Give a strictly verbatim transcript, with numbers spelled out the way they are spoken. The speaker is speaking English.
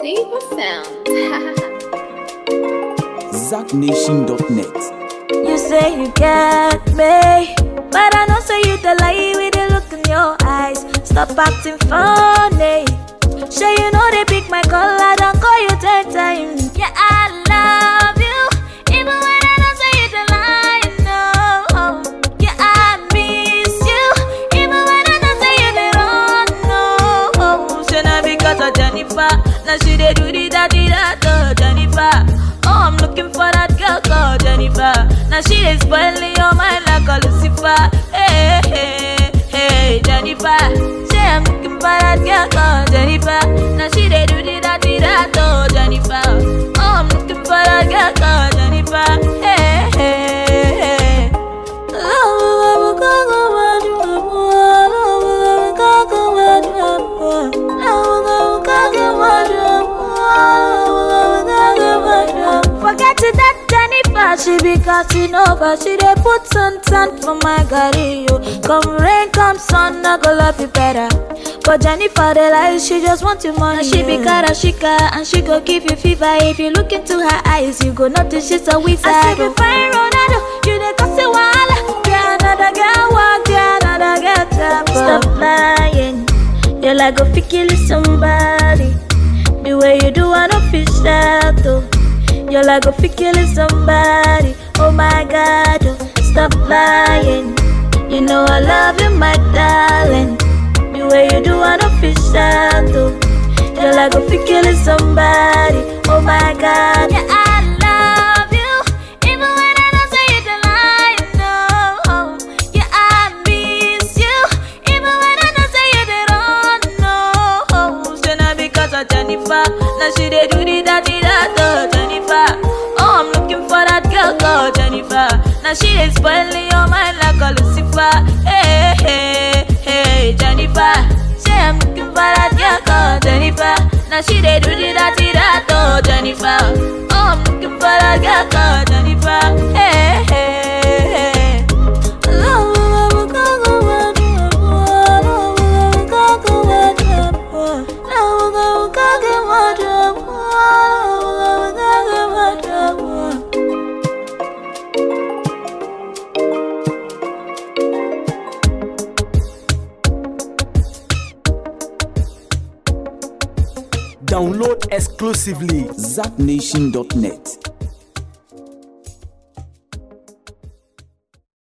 Siva Sound. Zack Nation dot net. You say you get me, but I know say you the lie with the look in your eyes. Stop acting funny. Sure you know they pick my call, I don't call you ten times. Yeah, I love you, even when I don't say you the lie. No, yeah, I miss you, even when I don't say you the wrong. No, so now because of Jennifer, now she they do the daddy that oh Jennifer. Oh, I'm looking for that girl called Jennifer. Now she is spoiling your mind like a Lucifer. Hey, hey, hey, Jennifer. Say I'm looking for that girl called Jennifer. Now she they do the that, the that, oh, Jennifer. Oh, I'm looking for that girl called Jennifer. Hey, hey, hey. Forget it that Jennifer, she be cutting over. She dey put sun tan for my gari, yo. Come rain, come sun, I go love you better. But Jennifer, the lie, she just want your money. And she be karashika, and she go give you fever. If you look into her eyes, you go notice she's a wizard. I say, if I Ronaldo, you dey cause a wala. Yeah, another girl walk, yeah, another girl tap. Stop lying, you like go fi kill somebody. The way you do, I don't feel sad, though. You're like a fi killing somebody. Oh my God, oh, stop lying. You know I love you, my darling. The way you do, I don't feel sad, though. You're like a fi killing somebody. Oh my God, yeah, I love you, even when I don't say you the lie. No, yeah, I miss you, even when I don't say you the wrong. No, so now because of Jennifer, now she they do the daddy that, oh, Jennifer. Oh, I'm looking for that girl called Jennifer. Now she is spoiling your mind like a Lucifer. Hey, hey, hey, Jennifer. Say I'm looking for that girl called Jennifer. Now she they do the daddy that, oh, Jennifer. Oh, I'm looking for that girl called Jennifer. Hey, hey, hey. Download exclusively Zack Nation dot net.